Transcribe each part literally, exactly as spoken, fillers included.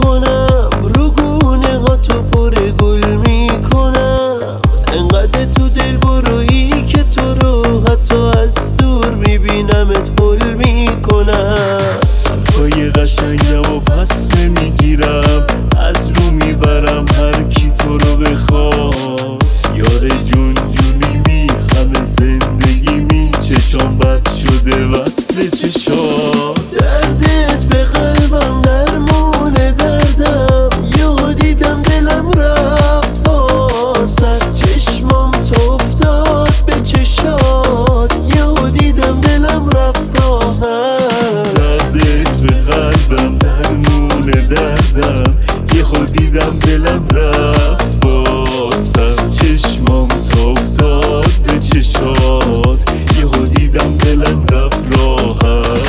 میکنم، رو گونه ها تو پر گل میکنم. انقدر تو دل برویی که تو رو حتی از دور میبینمت حل میکنم. حرفای قشنگم و پس نمیگیرم، از رو میبرم هر کی تو رو بخواد. یار جون جونیمی همه زندگیمی، چشام بد شده وصل چشات. دردت به قلبم درمون دردم، یهو دیدم دلم رفت واسد. چشمام تو افتاد به چشات، یهو دیدم دلم رفت راحت. دردت به قلبم درمون دردم، یهو دیدم دلم رفت واسد. چشمام تو افتاد به چشات، یهو دیدم دلم رفت راحت.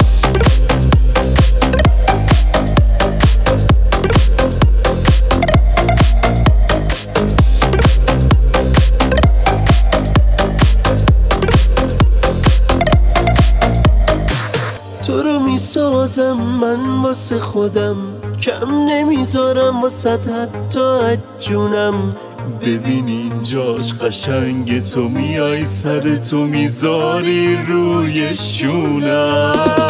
تو رو میسازم من واسه خودم، کم نمیذارم واسه حتی از جونم. ببین اینجاش قشنگ، تو میای سر تو میذاری روی شونم.